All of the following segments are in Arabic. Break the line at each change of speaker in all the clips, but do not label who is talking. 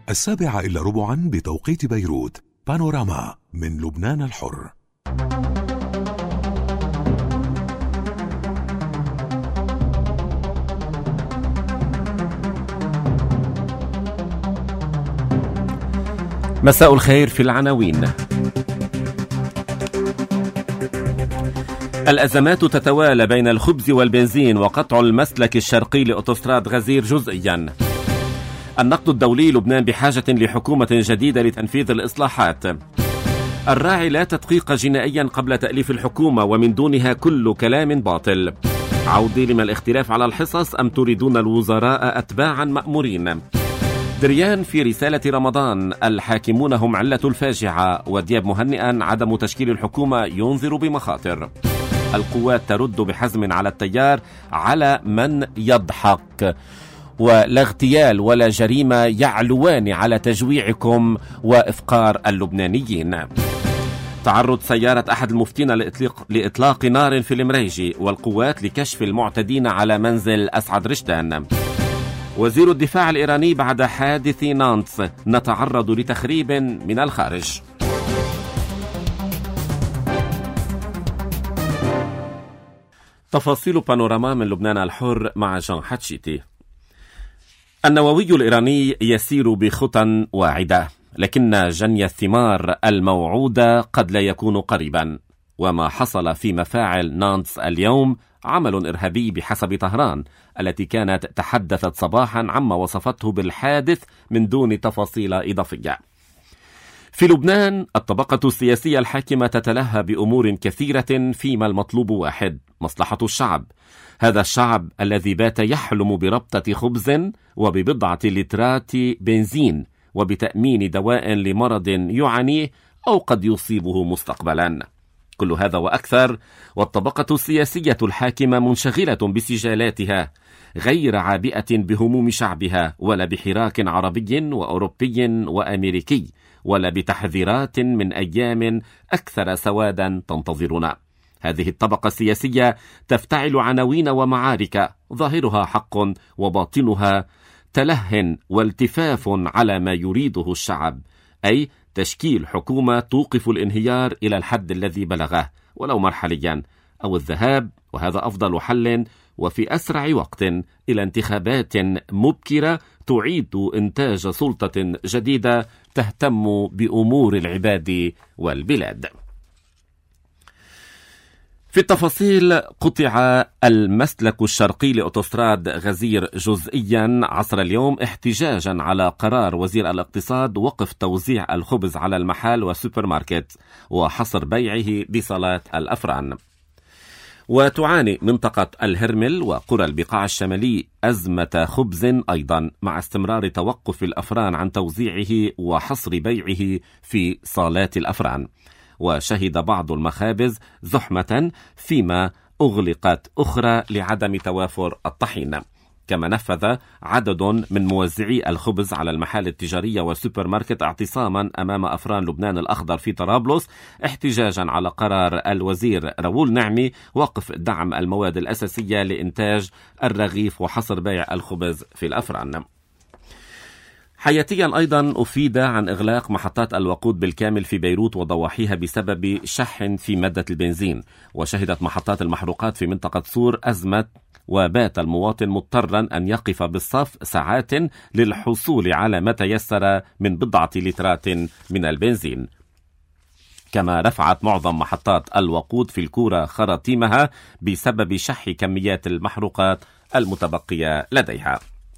7:15 بتوقيت بيروت. بانوراما من لبنان الحر.
مساء الخير. في العناوين: الأزمات تتوالى بين الخبز والبنزين وقطع المسلك الشرقي لأوتوستراد غزير جزئيا. النقد الدولي: لبنان بحاجة لحكومة جديدة لتنفيذ الإصلاحات. الراعي: لا تدقيق جنائيا قبل تأليف الحكومة ومن دونها كل كلام باطل. عودي لما الاختلاف على الحصص أم تريدون الوزراء أتباعا مأمورين؟ دريان في رسالة رمضان: الحاكمون هم علة الفاجعة. ودياب مهنئا: عدم تشكيل الحكومة ينذر بمخاطر. القوات ترد بحزم على التيار على من يضحك. ولا اغتيال ولا جريمة يعلوان على تجويعكم وإفقار اللبنانيين. تعرض سيارة أحد المفتين لإطلاق نار في المريجي، والقوات لكشف المعتدين على منزل أسعد رشدان. وزير الدفاع الإيراني: بعد حادث نانتس نتعرض لتخريب من الخارج. تفاصيل بانوراما من لبنان الحر مع جان حتشيتي. النووي الإيراني يسير بخطى واعدة، لكن جني الثمار الموعودة قد لا يكون قريبا. وما حصل في مفاعل نانتس اليوم عمل إرهابي بحسب طهران، التي كانت تحدثت صباحا عما وصفته بالحادث من دون تفاصيل إضافية. في لبنان الطبقة السياسية الحاكمة تتلهى بأمور كثيرة، فيما المطلوب واحد: مصلحة الشعب. هذا الشعب الذي بات يحلم بربطة خبز وببضعة لترات بنزين وبتأمين دواء لمرض يعانيه أو قد يصيبه مستقبلا. كل هذا وأكثر، والطبقة السياسية الحاكمة منشغلة بسجالاتها، غير عابئة بهموم شعبها ولا بحراك عربي وأوروبي وأمريكي، ولا بتحذيرات من أيام أكثر سوادا تنتظرنا. هذه الطبقة السياسية تفتعل عناوين ومعارك، ظاهرها حق وباطنها تله والتفاف على ما يريده الشعب، أي تشكيل حكومة توقف الانهيار إلى الحد الذي بلغه ولو مرحليا، أو الذهاب، وهذا أفضل حل وفي أسرع وقت، إلى انتخابات مبكرة تعيد إنتاج سلطة جديدة تهتم بأمور العباد والبلاد. في التفاصيل: قطع المسلك الشرقي لأوتوستراد غزير جزئيا عصر اليوم احتجاجا على قرار وزير الاقتصاد وقف توزيع الخبز على المحال والسوبر ماركت وحصر بيعه بصالات الأفران. وتعاني منطقة الهرمل وقرى البقاع الشمالي أزمة خبز أيضا، مع استمرار توقف الأفران عن توزيعه وحصر بيعه في صالات الأفران. وشهد بعض المخابز زحمة، فيما أغلقت أخرى لعدم توافر الطحين. كما نفذ عدد من موزعي الخبز على المحال التجارية والسوبر ماركت اعتصاما أمام أفران لبنان الأخضر في طرابلس، احتجاجا على قرار الوزير راؤول نعمي وقف دعم المواد الأساسية لإنتاج الرغيف وحصر بيع الخبز في الأفران. حياتيا أيضا أفيد عن إغلاق محطات الوقود بالكامل في بيروت وضواحيها بسبب شح في مادة البنزين. وشهدت محطات المحروقات في منطقة صور أزمة، وبات المواطن مضطرا أن يقف بالصف ساعات للحصول على ما تيسر من بضعة لترات من البنزين. كما رفعت معظم محطات الوقود في الكورة خراطيمها بسبب شح كميات المحروقات المتبقية لديها.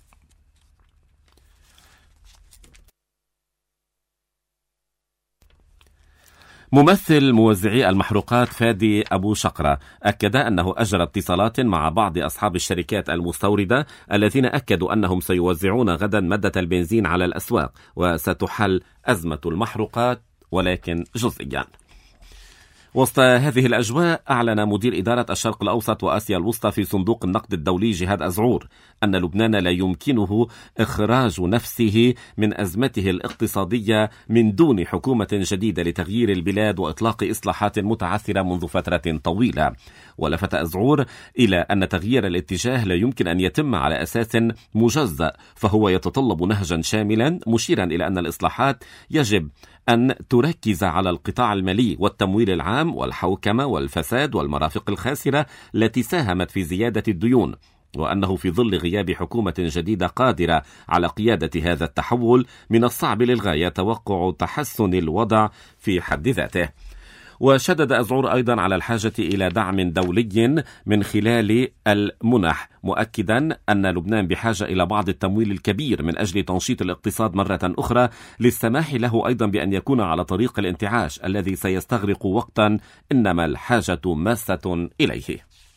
ممثل موزعي المحروقات فادي أبو شقرة أكد أنه أجرى اتصالات مع بعض أصحاب الشركات المستوردة الذين أكدوا أنهم سيوزعون غدا مادة البنزين على الأسواق، وستحل أزمة المحروقات ولكن جزئيا. وسط هذه الأجواء أعلن مدير إدارة الشرق الأوسط وآسيا الوسطى في صندوق النقد الدولي جهاد أزعور أن لبنان لا يمكنه إخراج نفسه من أزمته الاقتصادية من دون حكومة جديدة لتغيير البلاد وإطلاق إصلاحات متعثرة منذ فترة طويلة. ولفت أزعور إلى أن تغيير الاتجاه لا يمكن أن يتم على أساس مجزأ، فهو يتطلب نهجا شاملا، مشيرا إلى أن الإصلاحات يجب أن تركز على القطاع المالي والتمويل العام والحوكمة والفساد والمرافق الخاسرة التي ساهمت في زيادة الديون، وأنه في ظل غياب حكومة جديدة قادرة على قيادة هذا التحول من الصعب للغاية توقع تحسن الوضع في حد ذاته. وشدد أزعور أيضا على الحاجة إلى دعم دولي من خلال المنح، مؤكدا أن لبنان بحاجة إلى بعض التمويل الكبير من أجل تنشيط الاقتصاد مرة أخرى، للسماح له أيضا بأن يكون على طريق الانتعاش الذي سيستغرق وقتا، إنما الحاجة ماسة إليه.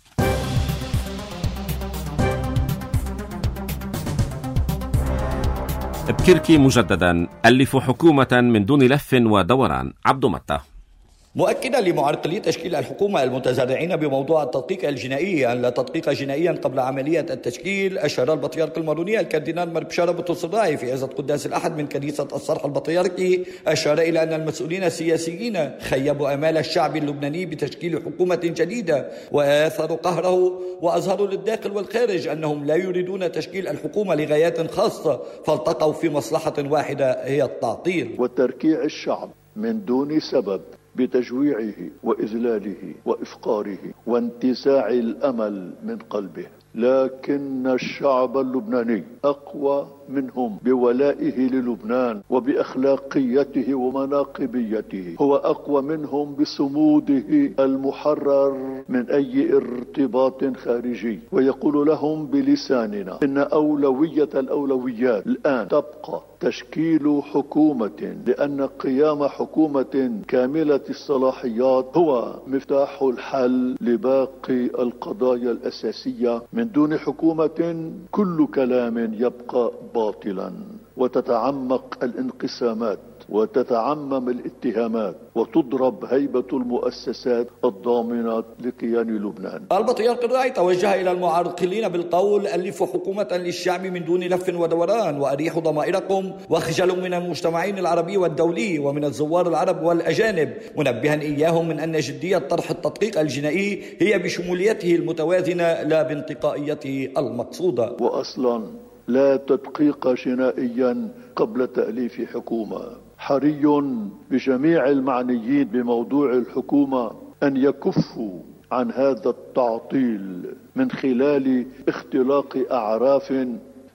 بكركي مجددا ألف حكومة من دون لف ودوران. عبد متى.
مؤكدا لمعرقلي تشكيل الحكومة المتزرعين بموضوع التدقيق الجنائي أن لا تدقيق جنائيا قبل عملية التشكيل، أشار البطريرك الماروني الكاردينال مربشارة بطرس الراعي في عزة قداس الأحد من كنيسة الصرح البطريركي، أشار إلى أن المسؤولين السياسيين خيبوا آمال الشعب اللبناني بتشكيل حكومة جديدة وآثروا قهره، وأظهروا للداخل والخارج أنهم لا يريدون تشكيل الحكومة لغايات خاصة، فالتقوا في مصلحة واحدة هي التعطيل
وتركيع الشعب من دون سبب بتجويعه وإذلاله وإفقاره وانتزاع الأمل من قلبه. لكن الشعب اللبناني أقوى منهم بولائه للبنان وبأخلاقيته ومناقبيته، هو أقوى منهم بصموده المحرر من أي ارتباط خارجي، ويقول لهم بلساننا إن أولوية الأولويات الآن تبقى تشكيل حكومة، لأن قيام حكومة كاملة الصلاحيات هو مفتاح الحل لباقي القضايا الأساسية. من دون حكومة كل كلام يبقى باطلا، وتتعمق الانقسامات وتتعمم الاتهامات وتضرب هيبة المؤسسات الضامنة لكيان لبنان.
البطريرك الراعي توجه إلى المعرقلين بالقول: ألفوا حكومة للشعب من دون لف ودوران، وأريحوا ضمائركم، واخجلوا من المجتمعين العربي والدولي ومن الزوار العرب والأجانب، منبها إياهم من أن جدية طرح التدقيق الجنائي هي بشموليته المتوازنة لا بانتقائيته المقصودة.
وأصلا لا تدقيق جنائيا قبل تأليف حكومة. حري بجميع المعنيين بموضوع الحكومة أن يكفوا عن هذا التعطيل من خلال اختلاق أعراف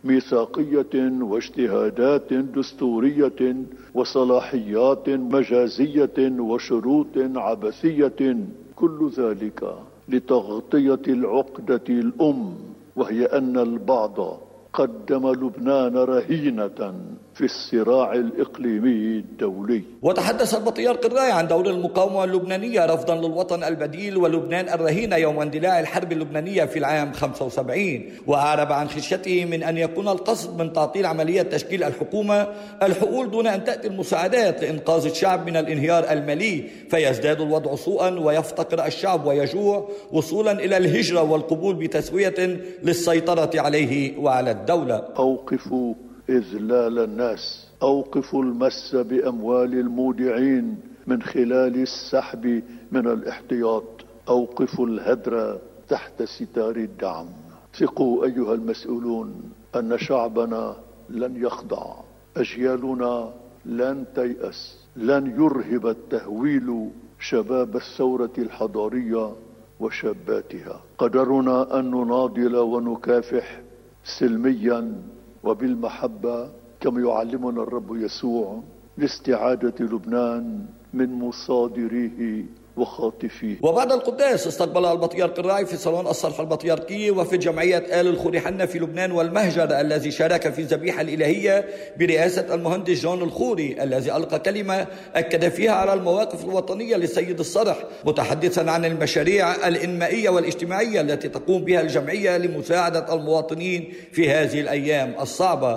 ميثاقية واجتهادات دستورية وصلاحيات مجازية وشروط عبثية، كل ذلك لتغطية العقدة الأم، وهي أن البعض قدم لبنان رهينة في الصراع الإقليمي الدولي.
وتحدث البطريرك الراعي عن دور المقاومة اللبنانية رفضا للوطن البديل ولبنان الرهينة يوم اندلاع الحرب اللبنانية في العام 75، وأعرب عن خشيته من أن يكون القصد من تعطيل عملية تشكيل الحكومة الحقول دون أن تأتي المساعدات لإنقاذ الشعب من الانهيار المالي، فيزداد الوضع سوءا ويفتقر الشعب ويجوع، وصولا إلى الهجرة والقبول بتسوية للسيطرة عليه وعلى الدولة.
أوقفوا إذلال الناس، أوقفوا المس بأموال المودعين من خلال السحب من الاحتياط، أوقفوا الهدر تحت ستار الدعم. ثقوا أيها المسؤولون أن شعبنا لن يخضع، أجيالنا لن تيأس، لن يرهب التهويل شباب الثورة الحضارية وشاباتها. قدرنا أن نناضل ونكافح سلميا وبالمحبة كما يعلمنا الرب يسوع لاستعادة لبنان من مصادريه وخاطفيه.
وبعد القداس استقبل البطريرك الراعي في صالون الصرح البطريركي وفي جمعية آل الخوري حنا في لبنان والمهجر الذي شارك في الذبيحة الإلهية برئاسة المهندس جون الخوري، الذي ألقى كلمة أكد فيها على المواقف الوطنية للسيد الصرح، متحدثا عن المشاريع الإنمائية والاجتماعية التي تقوم بها الجمعية لمساعدة المواطنين في هذه الأيام الصعبة.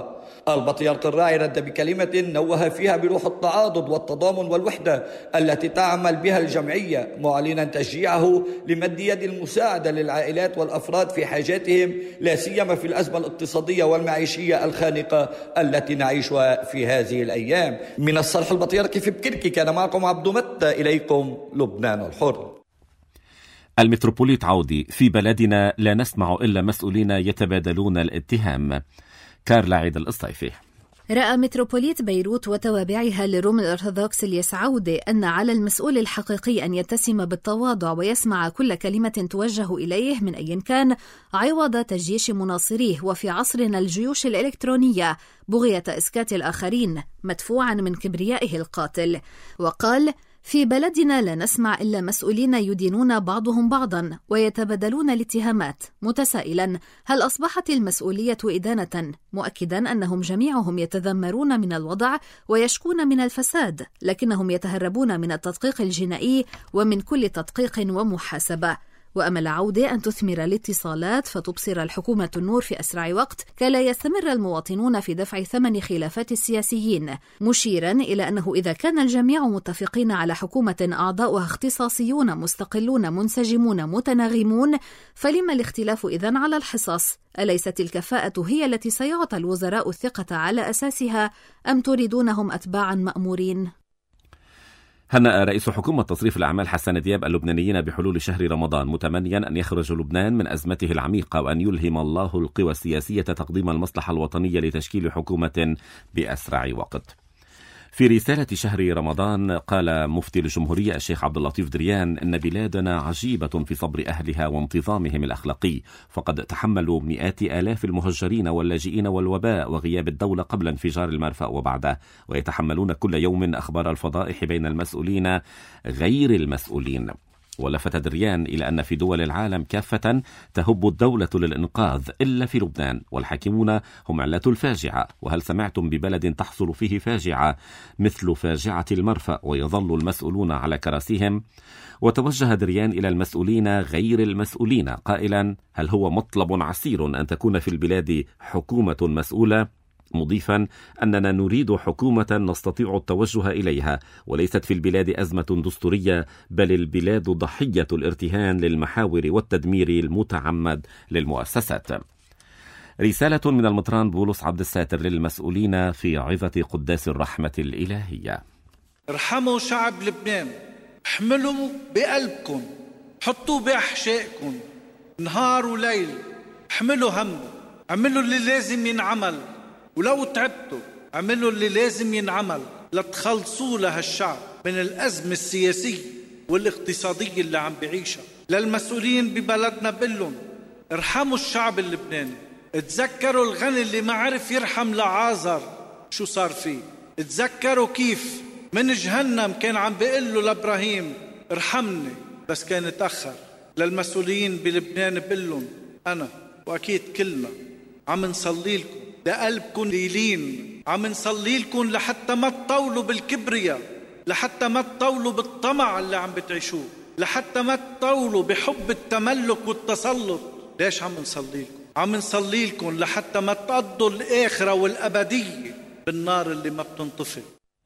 البطريرك الراعي رد بكلمة نوه فيها بروح التعاضد والتضامن والوحدة التي تعمل بها الجمعية، معلنا تشجيعه لمد يد المساعدة للعائلات والأفراد في حاجاتهم، لا سيما في الأزمة الاقتصادية والمعيشية الخانقة التي نعيشها في هذه الأيام. من الصرح البطريركي في بكركي كان معكم عبد متى، إليكم لبنان الحر.
المتروبوليت عودي: في بلدنا لا نسمع إلا مسؤولين يتبادلون الاتهام. كارلا عيد الإسطيفي.
رأى متروبوليت بيروت وتوابعها للروم الأرثوذكس الياس عودة أن على المسؤول الحقيقي أن يتسم بالتواضع ويسمع كل كلمة توجه إليه من أي كان عوض تجيش مناصريه، وفي عصرنا الجيوش الإلكترونية بغية إسكات الآخرين مدفوعا من كبريائه القاتل. وقال: في بلدنا لا نسمع إلا مسؤولين يدينون بعضهم بعضا ويتبادلون الاتهامات، متسائلا هل أصبحت المسؤولية إدانة، مؤكدا أنهم جميعهم يتذمرون من الوضع ويشكون من الفساد، لكنهم يتهربون من التدقيق الجنائي ومن كل تدقيق ومحاسبة. وأمل عودة أن تثمر الاتصالات فتبصر الحكومة النور في أسرع وقت، كلا يستمر المواطنون في دفع ثمن خلافات السياسيين، مشيرا إلى أنه إذا كان الجميع متفقين على حكومة أعضاؤها اختصاصيون مستقلون منسجمون متناغمون، فلما الاختلاف إذن على الحصص؟ أليست الكفاءة هي التي سيعطى الوزراء الثقة على أساسها، أم تريدونهم أتباعا مأمورين؟
هنأ رئيس حكومة تصريف الأعمال حسان دياب اللبنانيين بحلول شهر رمضان، متمنيا أن يخرج لبنان من أزمته العميقة وأن يلهم الله القوى السياسية تقديم المصلحة الوطنية لتشكيل حكومة بأسرع وقت. في رسالة شهر رمضان قال مفتي الجمهورية الشيخ عبد اللطيف دريان إن بلادنا عجيبة في صبر أهلها وانتظامهم الأخلاقي، فقد تحملوا مئات آلاف المهجرين واللاجئين والوباء وغياب الدولة قبل انفجار المرفأ وبعده، ويتحملون كل يوم أخبار الفضائح بين المسؤولين غير المسؤولين. ولفت دريان إلى أن في دول العالم كافة تهب الدولة للإنقاذ إلا في لبنان، والحاكمون هم علة الفاجعة. وهل سمعتم ببلد تحصل فيه فاجعة مثل فاجعة المرفأ ويظل المسؤولون على كراسيهم؟ وتوجه دريان إلى المسؤولين غير المسؤولين قائلا: هل هو مطلب عسير أن تكون في البلاد حكومة مسؤولة؟ مضيفا أننا نريد حكومة نستطيع التوجه إليها، وليست في البلاد أزمة دستورية، بل البلاد ضحية الارتهان للمحاور والتدمير المتعمد للمؤسسات. رسالة من المطران بولس عبد الساتر للمسؤولين في عظة قداس الرحمة الإلهية:
ارحموا شعب لبنان، احملوا بقلبكم، حطوا بأحشائكم نهار وليل، احملوا هم، اعملوا اللي لازم ينعمل، ولو تعبتوا اعملوا اللي لازم ينعمل لتخلصوا لهالشعب من الأزمة السياسية والاقتصادية اللي عم بعيشها. للمسؤولين ببلدنا بقلن: ارحموا الشعب اللبناني، اتذكروا الغني اللي ما عرف يرحم لعازر شو صار فيه، اتذكروا كيف من جهنم كان عم بيقول له لإبراهيم ارحمني بس كان اتأخر. للمسؤولين بلبنان بقلن: أنا وأكيد كلنا عم نصلي لكم لقلبكم ليلين، عم نصلي لكم لحتى ما تطولوا بالكبرياء، لحتى ما تطولوا بالطمع اللي عم بتعيشوه، لحتى ما تطولوا بحب التملك والتسلط. ليش عم نصلي لكم؟ عم نصلي لكم لحتى ما تقضوا الآخرة والأبدية بالنار اللي ما بتنطفئ.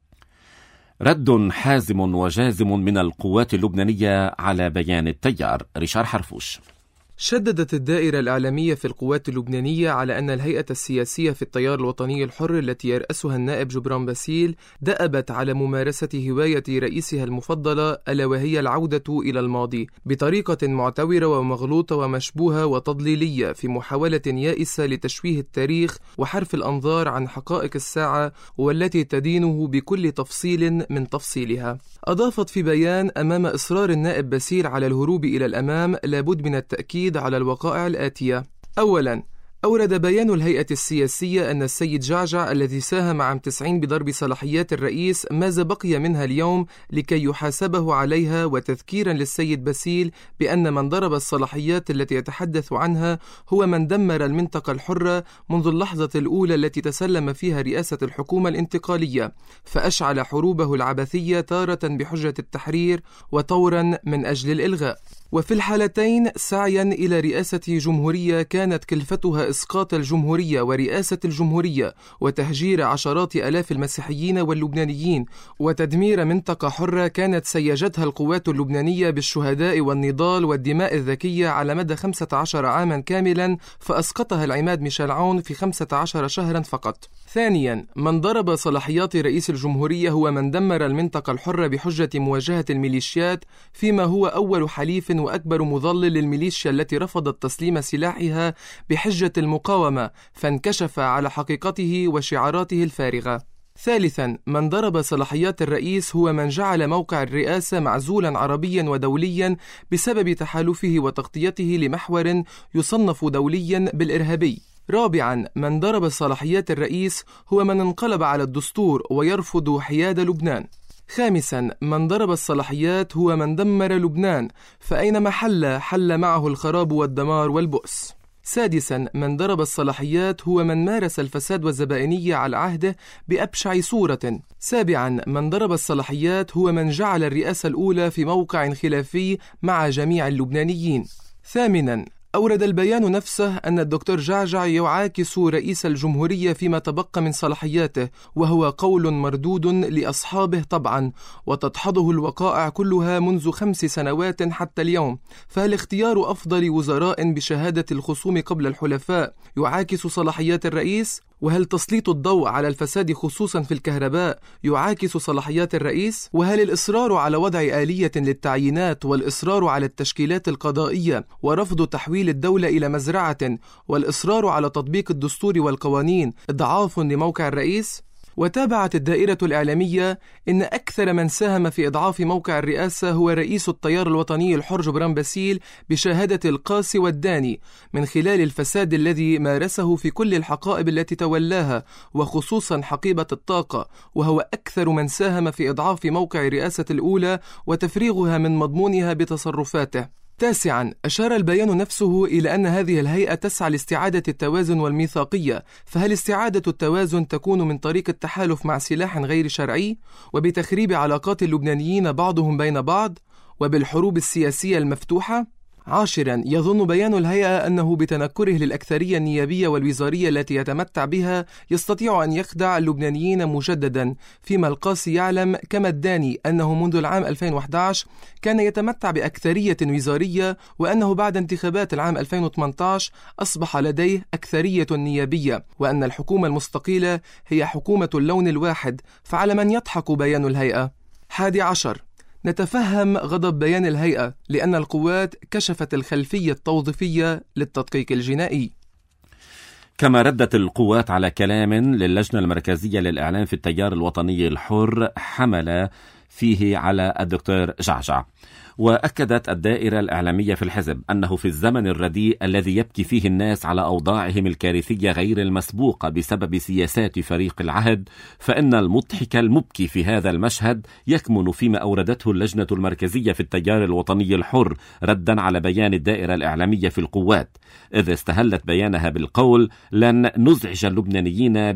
رد حازم وجازم من القوات اللبنانية على بيان التيار. ريشار حرفوش.
شددت الدائرة الإعلامية في القوات اللبنانية على أن الهيئة السياسية في التيار الوطني الحر التي يرأسها النائب جبران باسيل دأبت على ممارسة هواية رئيسها المفضلة، ألا وهي العودة إلى الماضي بطريقة معتورة ومغلوطة ومشبوهة وتضليلية، في محاولة يائسة لتشويه التاريخ وحرف الأنظار عن حقائق الساعة والتي تدينه بكل تفصيل من تفصيلها. أضافت في بيان: أمام إصرار النائب باسيل على الهروب إلى الأمام لابد من التأكيد على الوقائع الآتية. أولاً، أورد بيان الهيئة السياسية أن السيد جعجع الذي ساهم عام 90 بضرب صلاحيات الرئيس ماذا بقي منها اليوم لكي يحاسبه عليها، وتذكيرا للسيد باسيل بأن من ضرب الصلاحيات التي يتحدث عنها هو من دمر المنطقة الحرة منذ اللحظة الأولى التي تسلم فيها رئاسة الحكومة الانتقالية، فأشعل حروبه العبثية تارة بحجة التحرير وطورا من أجل الإلغاء. وفي الحالتين سعيا إلى رئاسة جمهورية كانت كلفتها إسقاط الجمهورية ورئاسة الجمهورية وتهجير عشرات آلاف المسيحيين واللبنانيين وتدمير منطقة حرة كانت سيجتها القوات اللبنانية بالشهداء والنضال والدماء الذكية على مدى 15 عاما كاملا، فأسقطها العماد ميشيل عون في 15 شهرا فقط. ثانيا، من ضرب صلاحيات رئيس الجمهورية هو من دمر المنطقة الحرة بحجة مواجهة الميليشيات، فيما هو أول حليف وأكبر مضلل للميليشيا التي رفضت تسليم سلاحها بحجة المقاومة، فانكشف على حقيقته وشعاراته الفارغة. ثالثا، من ضرب صلاحيات الرئيس هو من جعل موقع الرئاسة معزولا عربيا ودوليا بسبب تحالفه وتغطيته لمحور يصنف دوليا بالإرهابي. رابعا، من ضرب صلاحيات الرئيس هو من انقلب على الدستور ويرفض حياد لبنان. خامسا، من ضرب الصلاحيات هو من دمر لبنان، فأينما حل معه الخراب والدمار والبؤس. سادسا، من ضرب الصلاحيات هو من مارس الفساد والزبائنية على عهده بأبشع صورة. سابعا، من ضرب الصلاحيات هو من جعل الرئاسة الأولى في موقع خلافي مع جميع اللبنانيين. ثامنا، أورد البيان نفسه أن الدكتور جعجع يعاكس رئيس الجمهورية فيما تبقى من صلاحياته، وهو قول مردود لأصحابه طبعا، وتدحضه الوقائع كلها منذ 5 سنوات حتى اليوم. فهل اختيار أفضل وزراء بشهادة الخصوم قبل الحلفاء يعاكس صلاحيات الرئيس؟ وهل تسليط الضوء على الفساد خصوصا في الكهرباء يعاكس صلاحيات الرئيس؟ وهل الإصرار على وضع آلية للتعيينات والإصرار على التشكيلات القضائية ورفض تحويل الدولة إلى مزرعة والإصرار على تطبيق الدستور والقوانين إضعاف لموقع الرئيس؟ وتابعت الدائرة الإعلامية إن أكثر من ساهم في إضعاف موقع الرئاسة هو رئيس التيار الوطني الحر جبران باسيل بشهادة القاسي والداني، من خلال الفساد الذي مارسه في كل الحقائب التي تولاها وخصوصا حقيبة الطاقة، وهو أكثر من ساهم في إضعاف موقع الرئاسة الأولى وتفريغها من مضمونها بتصرفاته. تاسعا، أشار البيان نفسه إلى أن هذه الهيئة تسعى لاستعادة التوازن والميثاقية، فهل استعادة التوازن تكون من طريق التحالف مع سلاح غير شرعي وبتخريب علاقات اللبنانيين بعضهم بين بعض وبالحروب السياسية المفتوحة؟ عاشرا، يظن بيان الهيئة أنه بتنكره للأكثرية النيابية والوزارية التي يتمتع بها يستطيع أن يخدع اللبنانيين مجددا، فيما القاسي يعلم كما الداني أنه منذ العام 2011 كان يتمتع بأكثرية وزارية، وأنه بعد انتخابات العام 2018 أصبح لديه أكثرية نيابية، وأن الحكومة المستقيلة هي حكومة اللون الواحد. فعلى من يضحك بيان الهيئة؟ 11، نتفهم غضب بيان الهيئة لأن القوات كشفت الخلفية التوظيفية للتدقيق الجنائي.
كما ردت القوات على كلام للجنة المركزية للإعلام في التيار الوطني الحر حمل فيه على الدكتور جعجع. وأكدت الدائرة الإعلامية في الحزب أنه في الزمن الرديء الذي يبكي فيه الناس على أوضاعهم الكارثية غير المسبوقة بسبب سياسات فريق العهد، فإن المضحك المبكي في هذا المشهد يكمن فيما أوردته اللجنة المركزية في التيار الوطني الحر ردا على بيان الدائرة الإعلامية في القوات، إذ استهلت بيانها بالقول: لن نزعج اللبنانيين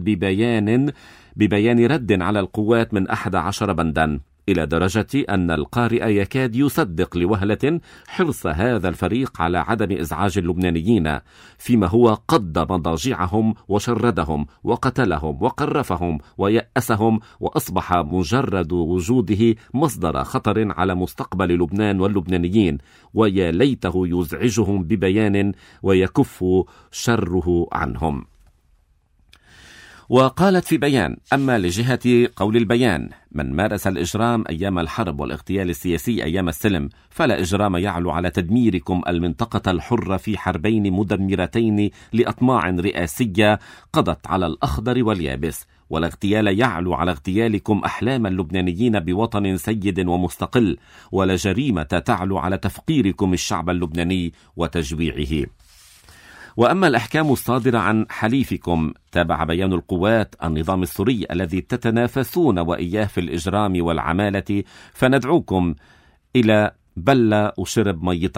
ببيان رد على القوات من 11 بندا، إلى درجة أن القارئ يكاد يصدق لوهلة حرص هذا الفريق على عدم إزعاج اللبنانيين، فيما هو قض مضاجعهم وشردهم وقتلهم وقرفهم ويأسهم، وأصبح مجرد وجوده مصدر خطر على مستقبل لبنان واللبنانيين، ويا ليته يزعجهم ببيان ويكف شره عنهم. وقالت في بيان: أما لجهة قول البيان من مارس الإجرام أيام الحرب والاغتيال السياسي أيام السلم، فلا إجرام يعلو على تدميركم المنطقة الحرة في حربين مدمرتين لأطماع رئاسية قضت على الأخضر واليابس، ولا اغتيال يعلو على اغتيالكم أحلام اللبنانيين بوطن سيد ومستقل، ولا جريمة تعلو على تفقيركم الشعب اللبناني وتجويعه. وأما الأحكام الصادرة عن حليفكم، تابع بيان القوات النظام السوري الذي تتنافسون وإياه في الإجرام والعمالة، فندعوكم إلى بلة وشرب ميطة،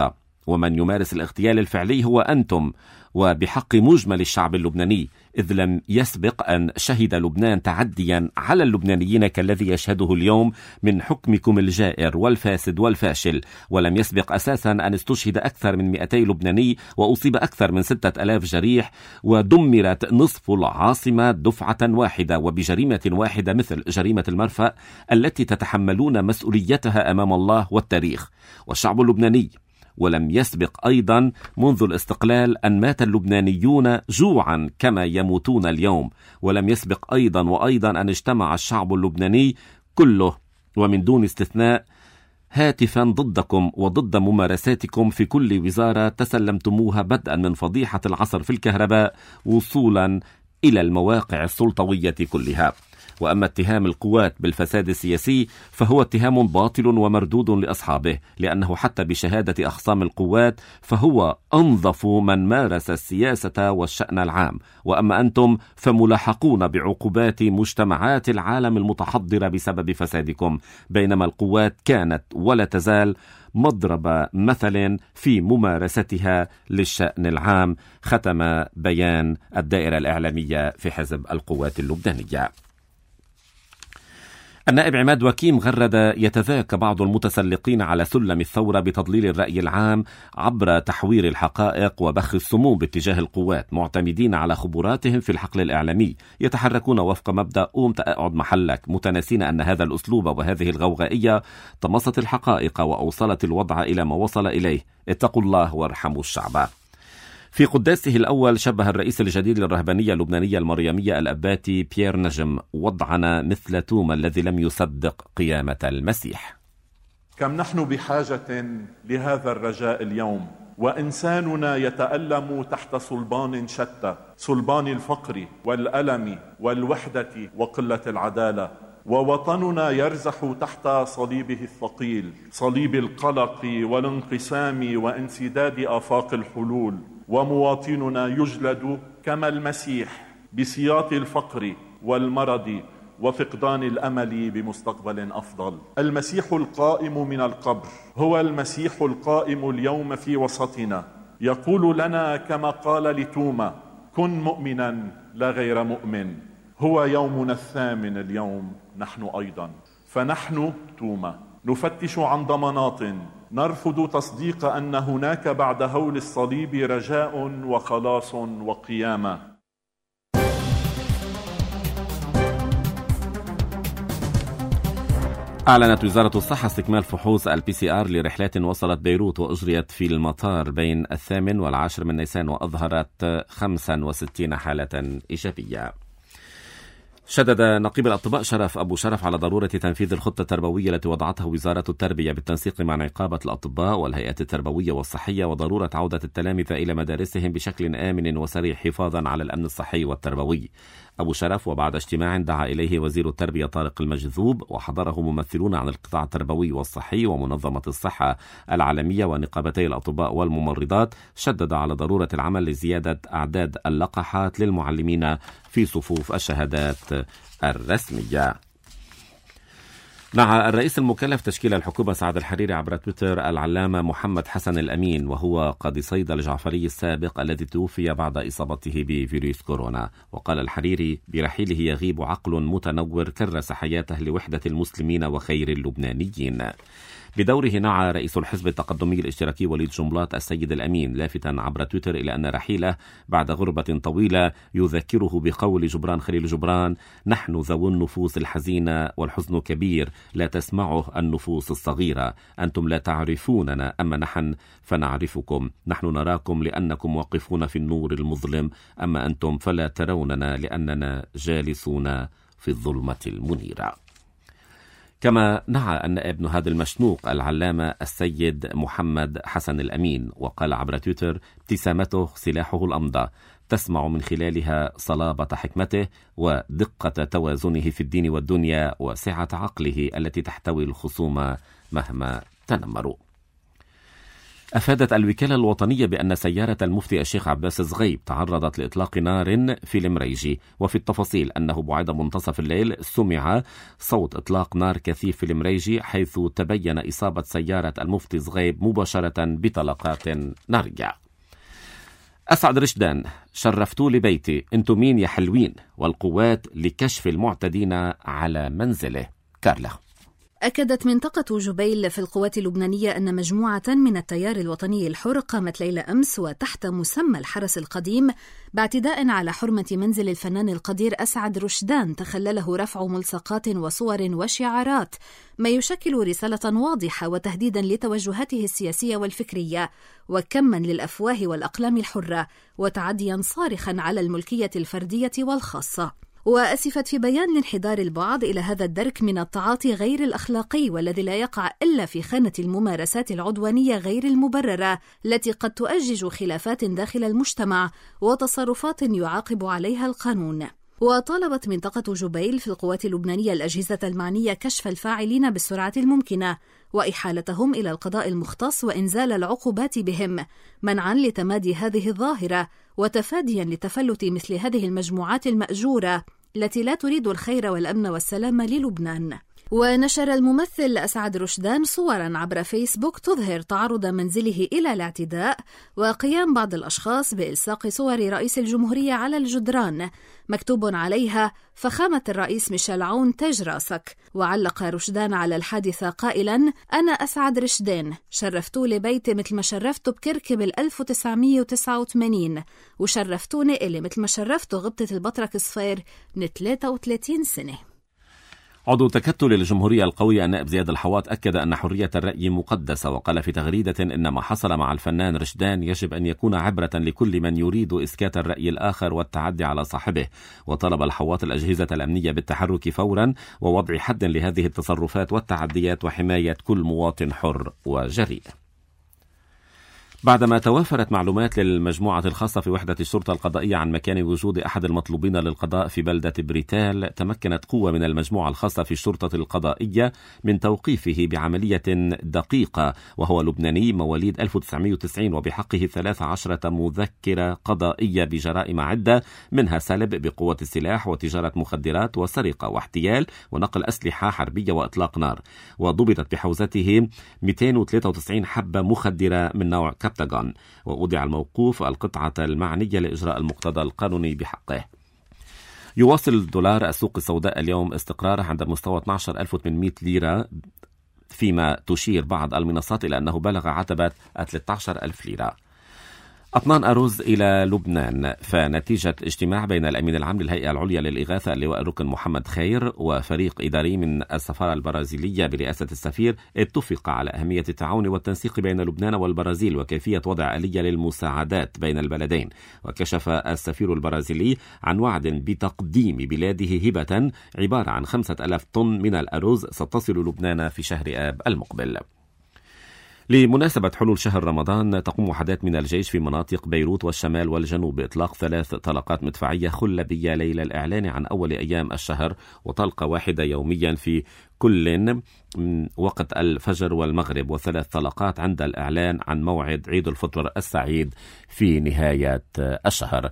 ومن يمارس الاغتيال الفعلي هو أنتم، وبحق مجمل الشعب اللبناني، إذ لم يسبق أن شهد لبنان تعديا على اللبنانيين كالذي يشهده اليوم من حكمكم الجائر والفاسد والفاشل، ولم يسبق أساسا أن استشهد أكثر من 200 لبناني وأصيب أكثر من 6000 جريح، ودمرت نصف العاصمة دفعة واحدة وبجريمة واحدة مثل جريمة المرفأ التي تتحملون مسؤوليتها أمام الله والتاريخ والشعب اللبناني. ولم يسبق أيضا منذ الاستقلال أن مات اللبنانيون جوعا كما يموتون اليوم، ولم يسبق أيضا أن اجتمع الشعب اللبناني كله ومن دون استثناء هاتفا ضدكم وضد ممارساتكم في كل وزارة تسلمتموها، بدءا من فضيحة العصر في الكهرباء وصولا إلى المواقع السلطوية كلها. وأما اتهام القوات بالفساد السياسي فهو اتهام باطل ومردود لأصحابه، لأنه حتى بشهادة أخصام القوات فهو أنظف من مارس السياسة والشأن العام. وأما أنتم فملاحقون بعقوبات مجتمعات العالم المتحضرة بسبب فسادكم، بينما القوات كانت ولا تزال مضرب مثل في ممارستها للشأن العام. ختم بيان الدائرة الإعلامية في حزب القوات اللبنانية. النائب عماد وكيم غرد يتذاكى بعض المتسلقين على سلم الثورة بتضليل الرأي العام عبر تحوير الحقائق وبخ السموم باتجاه القوات، معتمدين على خبراتهم في الحقل الإعلامي، يتحركون وفق مبدأ قوم تقعد محلك، متناسين أن هذا الأسلوب وهذه الغوغائية طمست الحقائق وأوصلت الوضع إلى ما وصل إليه. اتقوا الله وارحموا الشعب. في قداسه الأول شبه الرئيس الجديد للرهبانية اللبنانية المريمية الأباتي بيير نجم وضعنا مثل توما الذي لم يصدق قيامة المسيح.
كم نحن بحاجة لهذا الرجاء اليوم، وإنساننا يتألم تحت صلبان شتى، صلبان الفقر والألم والوحدة وقلة العدالة، ووطننا يرزح تحت صليبه الثقيل، صليب القلق والانقسام وانسداد آفاق الحلول، ومواطننا يجلد كما المسيح بسياط الفقر والمرض وفقدان الأمل بمستقبل أفضل. المسيح القائم من القبر هو المسيح القائم اليوم في وسطنا، يقول لنا كما قال لتوما: كن مؤمنا لا غير مؤمن. هو يومنا الثامن اليوم نحن أيضا، فنحن توما نفتش عن ضمانات، نرفض تصديق أن هناك بعد هول الصليب رجاء وخلاص وقيامة.
أعلنت وزارة الصحة استكمال فحوص الPCR لرحلات وصلت بيروت وأجريت في المطار بين 8 و10 نيسان، وأظهرت 65 حالة إيجابية. شدد نقيب الأطباء شرف أبو شرف على ضرورة تنفيذ الخطة التربوية التي وضعتها وزارة التربية بالتنسيق مع نقابة الأطباء والهيئات التربوية والصحية، وضرورة عودة التلامذة إلى مدارسهم بشكل آمن وسريع حفاظا على الأمن الصحي والتربوي. أبو شرف وبعد اجتماع دعا إليه وزير التربية طارق المجذوب وحضره ممثلون عن القطاع التربوي والصحي ومنظمة الصحة العالمية ونقابتي الأطباء والممرضات، شدد على ضرورة العمل لزيادة أعداد اللقاحات للمعلمين في صفوف الشهادات الرسمية. مع الرئيس المكلف تشكيل الحكومة سعد الحريري عبر تويتر العلامة محمد حسن الأمين، وهو قاضي صيدا الجعفري السابق الذي توفي بعد إصابته بفيروس كورونا. وقال الحريري: برحيله يغيب عقل متنور كرس حياته لوحدة المسلمين وخير اللبنانيين. بدوره نعى رئيس الحزب التقدمي الاشتراكي وليد جنبلاط السيد الأمين، لافتاً عبر تويتر إلى أن رحيله بعد غربة طويلة يذكره بقول جبران خليل جبران: نحن ذو النفوس الحزينة والحزن كبير لا تسمعه النفوس الصغيرة، أنتم لا تعرفوننا أما نحن فنعرفكم، نحن نراكم لأنكم واقفون في النور المظلم، أما أنتم فلا تروننا لأننا جالسون في الظلمة المنيرة. كما نعى النائب نهاد المشنوق العلامة السيد محمد حسن الأمين، وقال عبر تويتر: ابتسامته سلاحه الأمضى، تسمع من خلالها صلابة حكمته ودقة توازنه في الدين والدنيا وسعة عقله التي تحتوي الخصوم مهما تنمروا. أفادت الوكالة الوطنية بأن سيارة المفتي الشيخ عباس زغيب تعرضت لإطلاق نار في المريجي، وفي التفاصيل أنه بعد منتصف الليل سمع صوت إطلاق نار كثيف في المريجي، حيث تبين إصابة سيارة المفتي زغيب مباشرة بطلقات نارية. أسعد رشدان: شرفتوا لي بيتي، انتم مين يا حلوين، والقوات لكشف المعتدين على منزله. كارلا.
أكدت منطقة جبيل في القوات اللبنانية أن مجموعة من التيار الوطني الحر قامت ليلة أمس وتحت مسمى الحرس القديم باعتداء على حرمة منزل الفنان القدير أسعد رشدان، تخلله رفع ملصقات وصور وشعارات، ما يشكل رسالة واضحة وتهديدا لتوجهاته السياسية والفكرية، وكما للأفواه والأقلام الحرة، وتعديا صارخا على الملكية الفردية والخاصة. وأسفت في بيان لانحدار البعض إلى هذا الدرك من التعاطي غير الأخلاقي والذي لا يقع إلا في خانة الممارسات العدوانية غير المبررة التي قد تؤجج خلافات داخل المجتمع وتصرفات يعاقب عليها القانون. وطالبت منطقة جبيل في القوات اللبنانية الأجهزة المعنية كشف الفاعلين بالسرعة الممكنة وإحالتهم إلى القضاء المختص وإنزال العقوبات بهم، منعا لتمادي هذه الظاهرة وتفاديا لتفلت مثل هذه المجموعات المأجورة التي لا تريد الخير والأمن والسلام للبنان. ونشر الممثل أسعد رشدان صورا عبر فيسبوك تظهر تعرض منزله إلى الاعتداء وقيام بعض الأشخاص بإلصاق صور رئيس الجمهورية على الجدران مكتوب عليها فخامة الرئيس ميشيل عون تاج راسك. وعلق رشدان على الحادثة قائلا: أنا أسعد رشدان، شرفتوا لي بيتي مثل ما شرفتوا بكركب 1989، وشرفتوني إلي مثل ما شرفتوا غبطة البطرك صفير من 33 سنة.
عضو تكتل الجمهورية القوية النائب زياد الحواط أكد أن حرية الرأي مقدسة، وقال في تغريدة إن ما حصل مع الفنان رشدان يجب أن يكون عبرة لكل من يريد إسكات الرأي الآخر والتعدي على صاحبه. وطلب الحواط الأجهزة الأمنية بالتحرك فورا ووضع حد لهذه التصرفات والتعديات وحماية كل مواطن حر وجريء. بعدما توافرت معلومات للمجموعة الخاصة في وحدة الشرطة القضائية عن مكان وجود أحد المطلوبين للقضاء في بلدة بريتال، تمكنت قوة من المجموعة الخاصة في الشرطة القضائية من توقيفه بعملية دقيقة، وهو لبناني مواليد 1990 وبحقه 13 مذكرة قضائية بجرائم عدة، منها سلب بقوة السلاح وتجارة مخدرات وسرقة واحتيال ونقل أسلحة حربية وإطلاق نار. وضبطت بحوزته 293 حبة مخدرة من نوع كابتاغون، ووضع الموقوف القطعة المعنية لإجراء المقتضى القانوني بحقه. يواصل الدولار السوق السوداء اليوم استقراره عند مستوى 12,800 ليرة، فيما تشير بعض المنصات إلى أنه بلغ عتبة 13,000 ليرة. أطنان أرز إلى لبنان. فنتيجة اجتماع بين الأمين العام للهيئة العليا للإغاثة اللواء الركن محمد خير وفريق إداري من السفارة البرازيلية برئاسة السفير، اتفق على أهمية التعاون والتنسيق بين لبنان والبرازيل وكيفية وضع آلية للمساعدات بين البلدين. وكشف السفير البرازيلي عن وعد بتقديم بلاده هبة عبارة عن 5,000 طن من الأرز ستصل لبنان في شهر آب المقبل. لمناسبة حلول شهر رمضان، تقوم وحدات من الجيش في مناطق بيروت والشمال والجنوب بإطلاق 3 طلقات مدفعية خلبية ليلة الإعلان عن أول أيام الشهر، وطلقة واحدة يوميا في كل وقت الفجر والمغرب، و3 طلقات عند الإعلان عن موعد عيد الفطر السعيد في نهاية الشهر.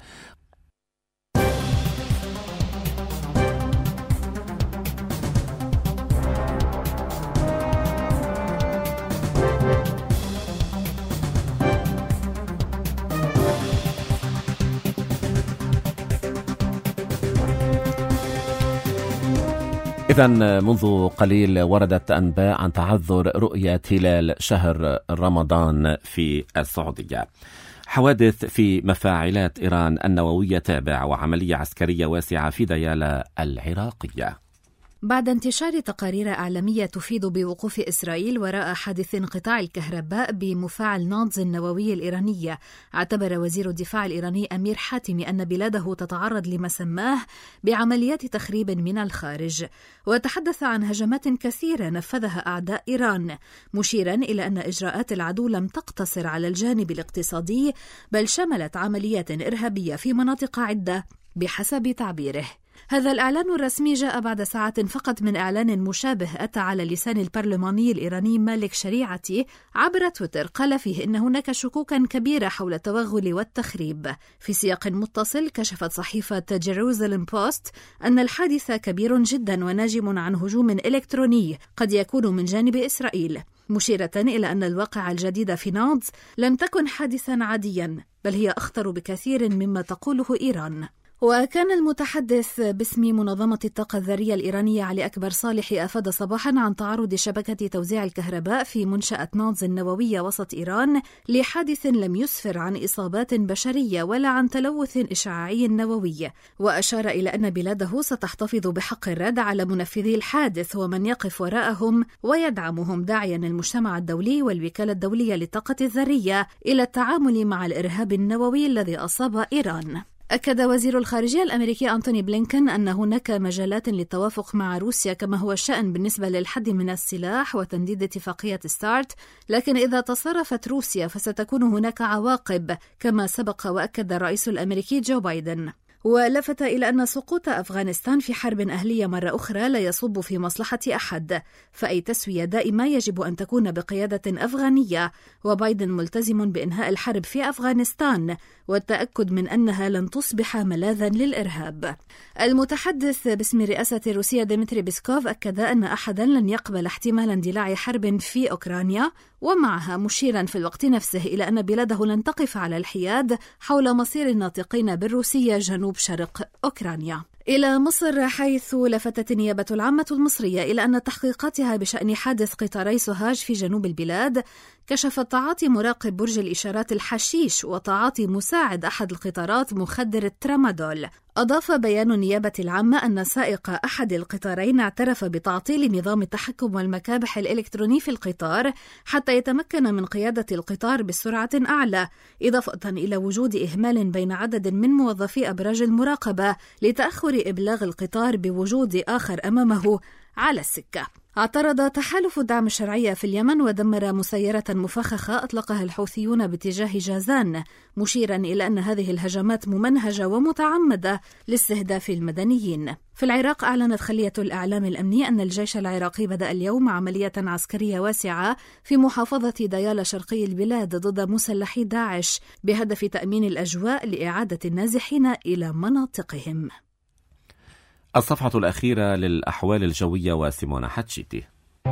إذن منذ قليل وردت أنباء عن تعذر رؤية هلال شهر رمضان في السعودية. حوادث في مفاعلات إيران النووية تابع، وعملية عسكرية واسعة في ديالى العراقية.
بعد انتشار تقارير إعلامية تفيد بوقوف إسرائيل وراء حادث انقطاع الكهرباء بمفاعل نادز النووي الإيراني، اعتبر وزير الدفاع الإيراني أمير حاتمي أن بلاده تتعرض لما سماه بعمليات تخريب من الخارج، وتحدث عن هجمات كثيرة نفذها أعداء إيران، مشيرا إلى أن إجراءات العدو لم تقتصر على الجانب الاقتصادي بل شملت عمليات إرهابية في مناطق عدة بحسب تعبيره. هذا الإعلان الرسمي جاء بعد ساعات فقط من إعلان مشابه أتى على لسان البرلماني الإيراني مالك شريعتي عبر تويتر، قال فيه إن هناك شكوكا كبيرة حول التوغل والتخريب. في سياق متصل كشفت صحيفة جيروزالم بوست أن الحادث كبير جدا وناجم عن هجوم إلكتروني قد يكون من جانب إسرائيل، مشيرة إلى أن الواقعة الجديدة في نادز لم تكن حادثا عاديا، بل هي أخطر بكثير مما تقوله إيران. وكان المتحدث باسم منظمة الطاقة الذرية الإيرانية علي أكبر صالح أفاد صباحا عن تعرض شبكة توزيع الكهرباء في منشأة نادز النووية وسط إيران لحادث لم يسفر عن إصابات بشرية ولا عن تلوث إشعاعي نووي، وأشار إلى أن بلاده ستحتفظ بحق الرد على منفذي الحادث ومن يقف وراءهم ويدعمهم، داعيا المجتمع الدولي والوكالة الدولية للطاقة الذرية إلى التعامل مع الإرهاب النووي الذي أصاب إيران. أكد وزير الخارجية الأمريكي أنتوني بلينكن أن هناك مجالات للتوافق مع روسيا كما هو الشأن بالنسبة للحد من السلاح وتنديد اتفاقية ستارت، لكن إذا تصرفت روسيا فستكون هناك عواقب كما سبق وأكد الرئيس الأمريكي جو بايدن. ولفت إلى أن سقوط أفغانستان في حرب أهلية مرة أخرى لا يصب في مصلحة أحد، فأي تسوية دائمة يجب أن تكون بقيادة أفغانية، وبايدن ملتزم بإنهاء الحرب في أفغانستان والتأكد من أنها لن تصبح ملاذا للإرهاب. المتحدث باسم رئاسة روسيا ديمتري بيسكوف أكد أن أحدا لن يقبل احتمال اندلاع حرب في أوكرانيا، ومعها مشيرا في الوقت نفسه إلى أن بلاده لن تقف على الحياد حول مصير الناطقين بالروسية جنوب شرق أوكرانيا. إلى مصر، حيث لفتت النيابة العامة المصرية إلى أن تحقيقاتها بشأن حادث قطاري سوهاج في جنوب البلاد كشفت تعاطي مراقب برج الإشارات الحشيش وتعاطي مساعد أحد القطارات مخدر الترامادول. أضاف بيان النيابة العامة أن سائق أحد القطارين اعترف بتعطيل نظام التحكم والمكابح الإلكتروني في القطار حتى يتمكن من قيادة القطار بسرعة أعلى، إضافة إلى وجود إهمال بين عدد من موظفي أبراج المراقبة لتأخر إبلاغ القطار بوجود آخر أمامه على السكة. اعترض تحالف الدعم الشرعي في اليمن ودمر مسيرة مفخخة أطلقها الحوثيون باتجاه جازان، مشيرا إلى أن هذه الهجمات ممنهجة ومتعمدة لاستهداف المدنيين. في العراق، أعلنت خلية الإعلام الأمني أن الجيش العراقي بدأ اليوم عملية عسكرية واسعة في محافظة ديالى شرقي البلاد ضد مسلحي داعش بهدف تأمين الأجواء لإعادة النازحين إلى مناطقهم.
الصفحة الأخيرة للأحوال الجوية وسيمونا حتشيتي.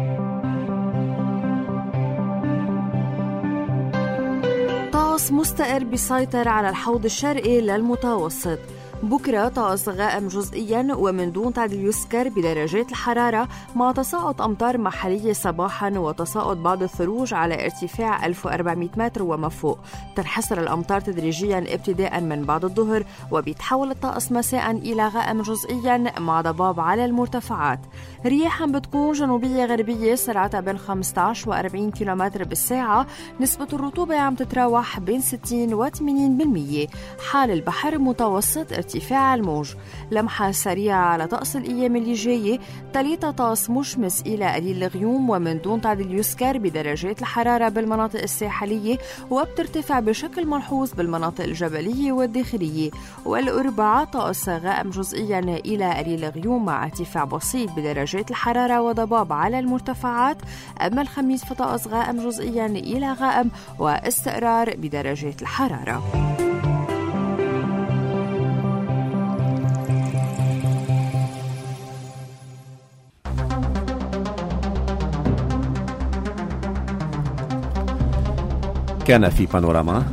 طقس مستقر بيسيطر على الحوض الشرقي للمتوسط. بكرة طقس غائم جزئيا ومن دون تعديل يسكر بدرجات الحرارة، مع تساقط أمطار محلية صباحا وتساقط بعض الثلوج على ارتفاع 1400 متر وما فوق. تنحسر الأمطار تدريجيا ابتداء من بعد الظهر، وبيتحول الطقس مساء إلى غائم جزئيا مع ضباب على المرتفعات. رياحا بتكون جنوبية غربية سرعتها بين 15 و 40 كيلومتر بالساعة. نسبة الرطوبة عم تتراوح بين 60 و 80%. حال البحر متوسط ارتفاع الموج. لمحة سريعة على طقس الأيام اللي جاية، تليتا طقس مشمس إلى قليل الغيوم ومن دون تعديل يسكر بدرجات الحرارة بالمناطق الساحلية، وبترتفع بشكل ملحوظ بالمناطق الجبلية والداخلية. والأربعاء طقس غائم جزئيا إلى قليل الغيوم مع ارتفاع بسيط بدرجات الحرارة وضباب على المرتفعات. أما الخميس فطقس غائم جزئيا إلى غائم واستقرار بدرجات الحرارة.
كان في بانوراما: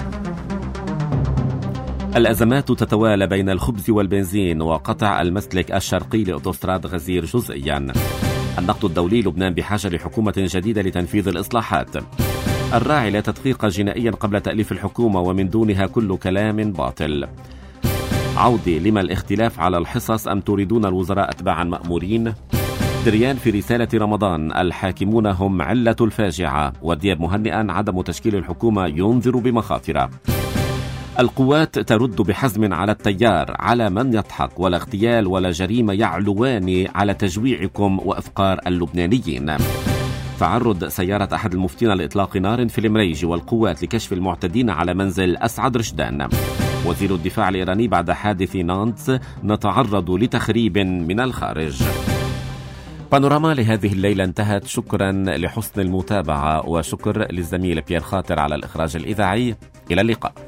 الأزمات تتوالى بين الخبز والبنزين وقطع المسلك الشرقي لأوتوستراد غزير جزئيا. النقد الدولي: لبنان بحاجة لحكومة جديدة لتنفيذ الإصلاحات. الراعي: لا تدقيق جنائيا قبل تأليف الحكومة ومن دونها كل كلام باطل. عودي: لما الاختلاف على الحصص أم تريدون الوزراء أتباعا مأمورين؟ دريان في رسالة رمضان: الحاكمون هم علة الفاجعة. ودياب مهنئا: عدم تشكيل الحكومة ينذر بمخاطر. القوات ترد بحزم على التيار: على من يضحك، ولا اغتيال ولا جريمة يعلوان على تجويعكم وإفقار اللبنانيين. تعرض سيارة أحد المفتين لإطلاق نار في المريج والقوات لكشف المعتدين على منزل أسعد رشدان. وزير الدفاع الإيراني بعد حادث نانتس: نتعرض لتخريب من الخارج. بانوراما لهذه الليلة انتهت. شكرا لحسن المتابعة، وشكر للزميل بيير خاطر على الإخراج الإذاعي. إلى اللقاء.